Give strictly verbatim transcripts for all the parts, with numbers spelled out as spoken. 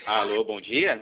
Alô, bom dia.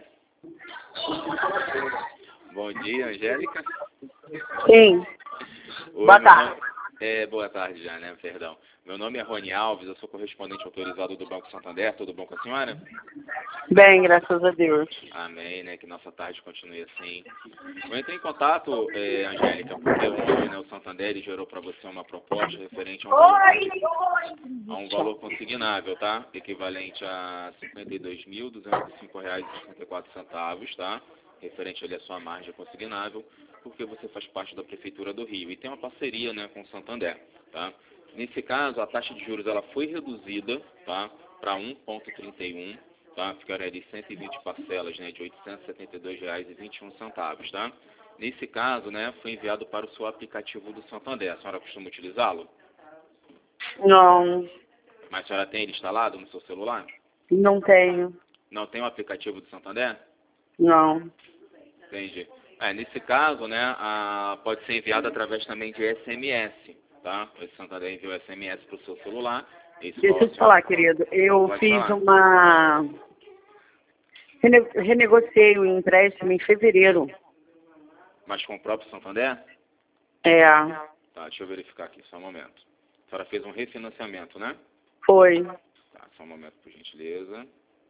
Bom dia, Angélica. Sim. Oi, Boa meu tarde. nome- É, boa tarde já, né? Perdão. Meu nome é Rony Alves, eu sou correspondente autorizado do Banco Santander. Tudo bom com a senhora? Bem, graças a Deus. Amém, né? Que nossa tarde continue assim. Eu entrei em contato, eh, Angélica, porque ontem, né, o Santander ele gerou para você uma proposta referente a um valor, a um valor consignável, tá? Equivalente a cinquenta e dois mil, duzentos e cinco reais e sessenta e quatro centavos, tá? Referente ali à sua margem consignável, porque você faz parte da Prefeitura do Rio e tem uma parceria, né, com o Santander, tá? Nesse caso, a taxa de juros ela foi reduzida, tá? Para um vírgula trinta e um, tá? Ficaria de cento e vinte parcelas, né, de oitocentos e setenta e dois reais e vinte e um centavos, tá? Nesse caso, né, foi enviado para o seu aplicativo do Santander. A senhora costuma utilizá-lo? Não, Mas a senhora tem ele instalado no seu celular? não tenho. Não tem o aplicativo do Santander? Não. Entendi. É, nesse caso, né, a, pode ser enviado através também de S M S, tá? O Santander enviou S M S para o seu celular. Esse Deixa valor eu a te senhora falar, querido. Eu pode fiz falar. uma... rene- renegociei o empréstimo em fevereiro. Mas com o próprio Santander? É, Tá, deixa eu verificar aqui, só um momento. A senhora fez um refinanciamento, né? foi. Tá, só um momento, por gentileza.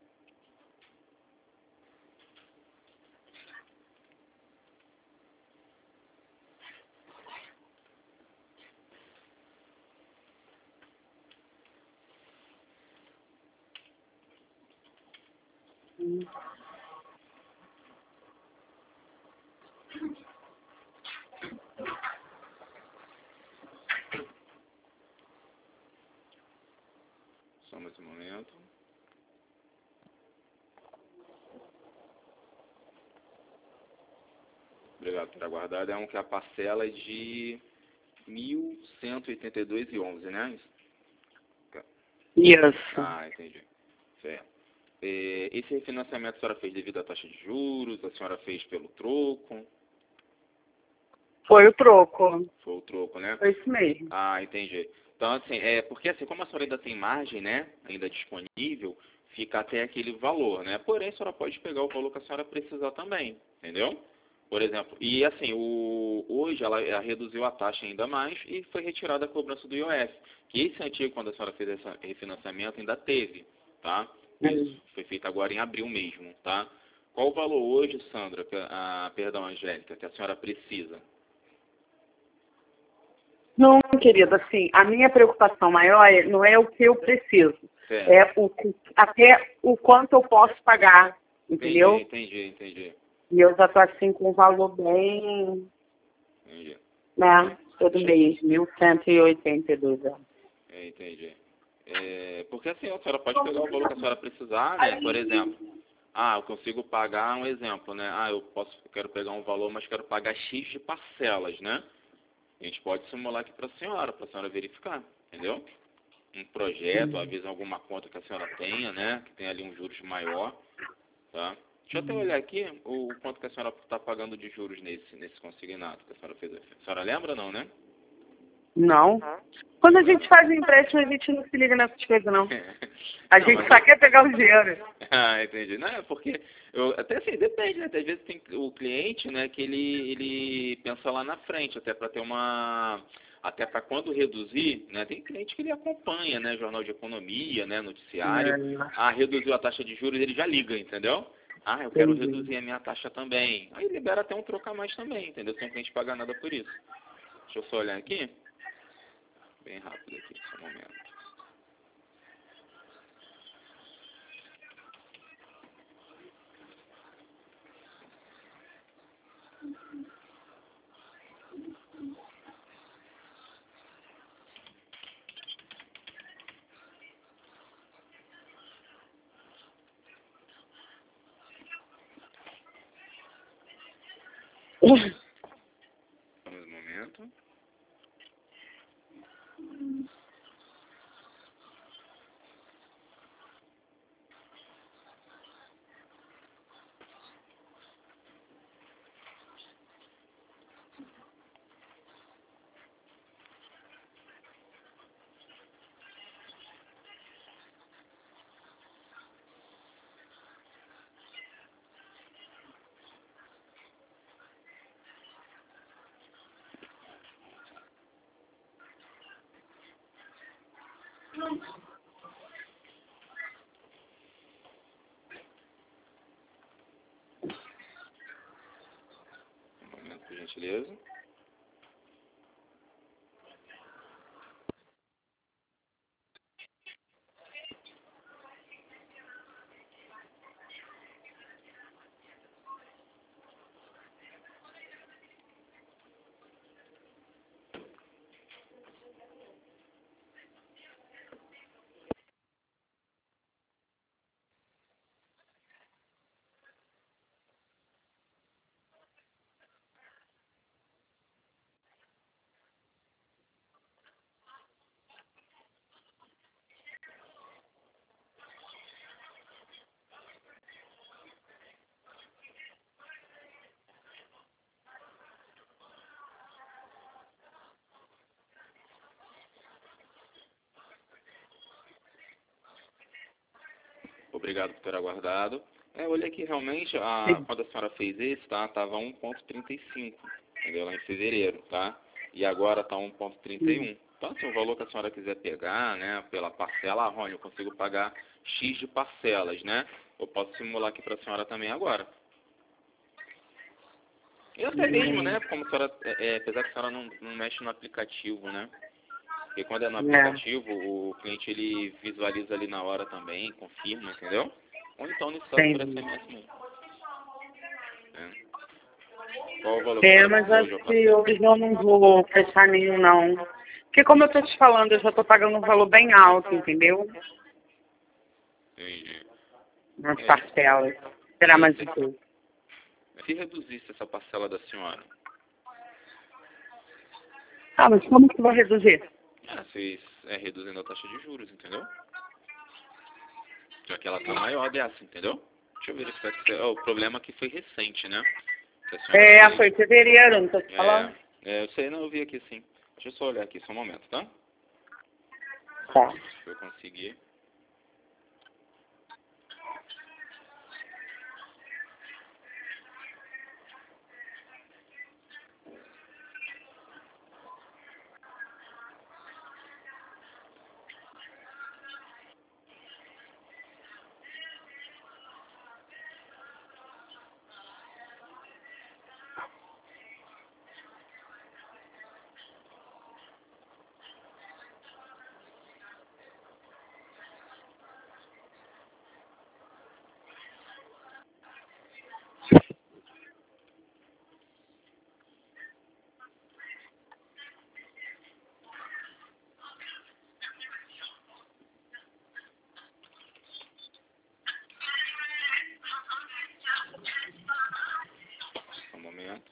Só mais um momento. Obrigado por aguardar. É um que a parcela é de mil cento e oitenta e dois reais e onze, né? Isso. Ah, entendi. Certo. É, esse refinanciamento a senhora fez devido à taxa de juros? A senhora fez pelo troco? Foi o troco. Foi o troco, né? Foi isso mesmo. Ah, entendi. Então, assim, é porque assim, como a senhora ainda tem margem, né? Ainda disponível, fica até aquele valor, né? Porém, a senhora pode pegar o valor que a senhora precisar também, entendeu? Por exemplo, e assim, o, hoje ela, ela reduziu a taxa ainda mais e foi retirada a cobrança do I O F. Que esse antigo, quando a senhora fez esse refinanciamento, ainda teve, tá? Isso foi feito agora em abril mesmo, tá? Qual o valor hoje, Sandra, que a, perdão, Angélica, que a senhora precisa? Não, querido, assim, a minha preocupação maior é- não é o que eu preciso. Certo. É o, que- até o quanto eu posso pagar, entendeu? Entendi, entendi, entendi. E eu já tô assim com um valor bem, Entendi. né, todo mês, mil cento e oitenta e dois reais. É, entendi. É, porque assim, a senhora pode pegar o valor que a senhora precisar, né? Por exemplo, ah, eu consigo pagar um exemplo, né? Ah, eu posso, eu quero pegar um valor, mas quero pagar X de parcelas, né? A gente pode simular aqui para a senhora, para a senhora verificar, entendeu? Um projeto, às vezes alguma conta que a senhora tenha, né? Que tem ali um juros maior, tá? Deixa eu até olhar aqui o quanto que a senhora está pagando de juros nesse, nesse consignado que a senhora fez. A senhora lembra não, né? Não. Quando a gente faz empréstimo, a gente não se liga nessas coisas, não. A Não, gente mas só eu- quer pegar o dinheiro. Ah, entendi. Não, é porque eu, até assim, depende, né? Às vezes tem o cliente, né, que ele, ele pensa lá na frente, até para ter uma. Até para quando reduzir, né? Tem cliente que ele acompanha, né? Jornal de economia, né? Noticiário. Ah, reduziu a taxa de juros, ele já liga, entendeu? Ah, eu quero Entendi. reduzir a minha taxa também. Aí libera até um troco a mais também, entendeu? Sem o cliente pagar nada por isso. Deixa eu só olhar aqui. Bem rápido aqui, só um momento. Só mais um momento. Um momento, por gentileza. Obrigado por ter aguardado. É, eu olhei aqui realmente, a, quando a senhora fez esse, tá? Tava um ponto trinta e cinco, entendeu? Lá em fevereiro, tá? E agora tá um ponto trinta e um. Então, assim, o valor que a senhora quiser pegar, né, pela parcela, ah, Rony, eu consigo pagar X de parcelas, né? Eu posso simular aqui para a senhora também agora. E até mesmo, né, como a senhora, é, é, apesar que a senhora não, não mexe no aplicativo, né? Porque quando é no aplicativo, o cliente ele visualiza ali na hora também, confirma, entendeu? Ou então no estado por S M S mesmo. É. Qual o valor que É, você mas precisa acho hoje, que parceiro? hoje eu não vou fechar nenhum, não. Porque como eu tô te falando, eu já tô pagando um valor bem alto, entendeu? Entendi. Nas É, parcelas. Será é, mais se, um pouco. se reduzisse essa parcela da senhora, Ah, mas como que vai reduzir? é, vocês é, reduzindo a taxa de juros, entendeu? Já que ela tá maior dessa, entendeu? Deixa eu verificar se é, o problema aqui foi recente, né? Que a senhora É, fez. foi em fevereiro, não tô te É, falando? é, eu sei, não, eu vi aqui sim. Deixa eu só olhar aqui, só um momento, tá? Tá. Se eu conseguir. Só um momento.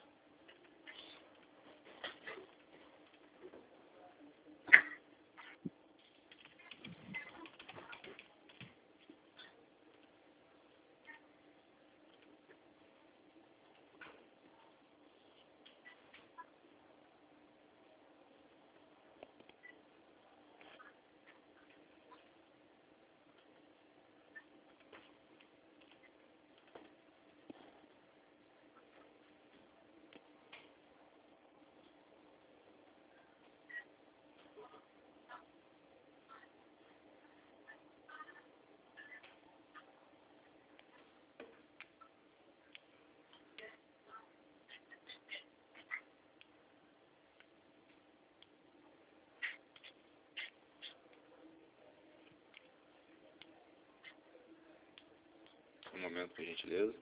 Um momento, por gentileza.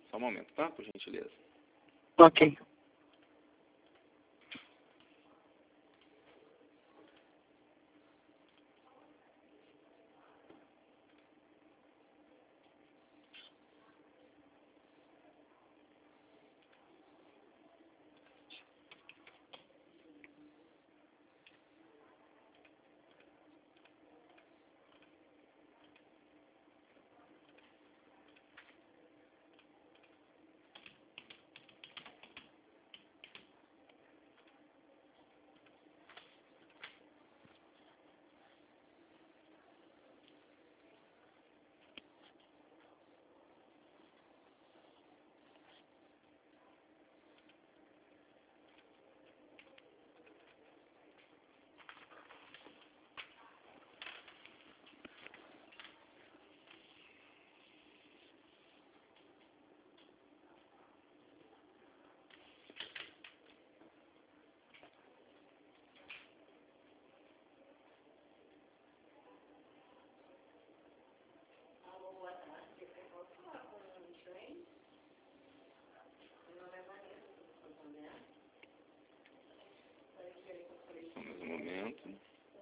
Só um momento, tá? Por gentileza. Ok. Mais um momento.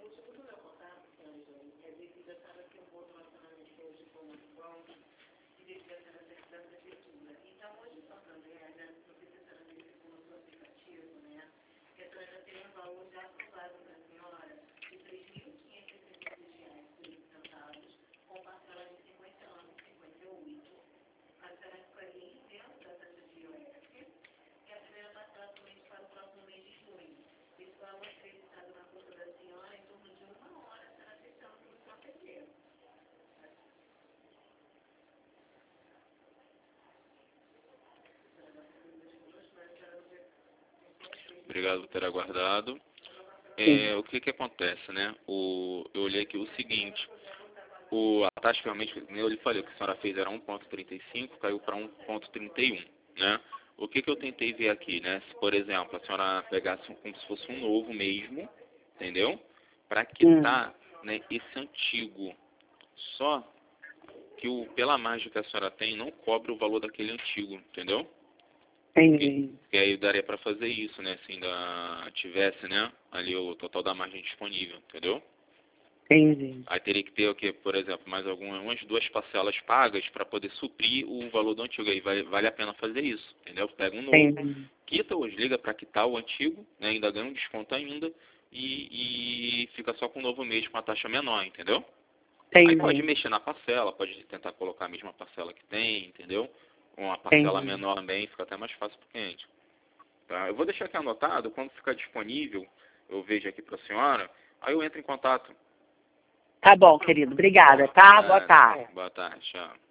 Obrigado por ter aguardado. É, o que que acontece, né? O, eu olhei aqui o seguinte, o, a taxa realmente, eu lhe falei, o que a senhora fez era um ponto trinta e cinco, caiu para um ponto trinta e um, né? O que que eu tentei ver aqui, né? Se, por exemplo, a senhora pegasse um, como se fosse um novo mesmo, entendeu? Para quitar, né, esse antigo. Só que o, pela margem que a senhora tem, não cobre o valor daquele antigo, entendeu? Entendi. Que aí daria para fazer isso, né? Se ainda tivesse, né? Ali o total da margem disponível, entendeu? Entendi. Aí teria que ter o que, por exemplo, mais algumas umas duas parcelas pagas para poder suprir o valor do antigo. Aí vale, vale a pena fazer isso, entendeu? Pega um novo, Entendi. quita ou liga para quitar o antigo, né? Ainda ganha um desconto ainda e, e fica só com o novo mês com a taxa menor, entendeu? Entendi. Aí pode mexer na parcela, pode tentar colocar a mesma parcela que tem, entendeu? Uma parcela Entendi. menor também, fica até mais fácil para o cliente. Tá? Eu vou deixar aqui anotado, quando ficar disponível, eu vejo aqui para a senhora, aí eu entro em contato. Tá bom, querido. Obrigada, tá? Boa É, tarde. boa tarde, tchau.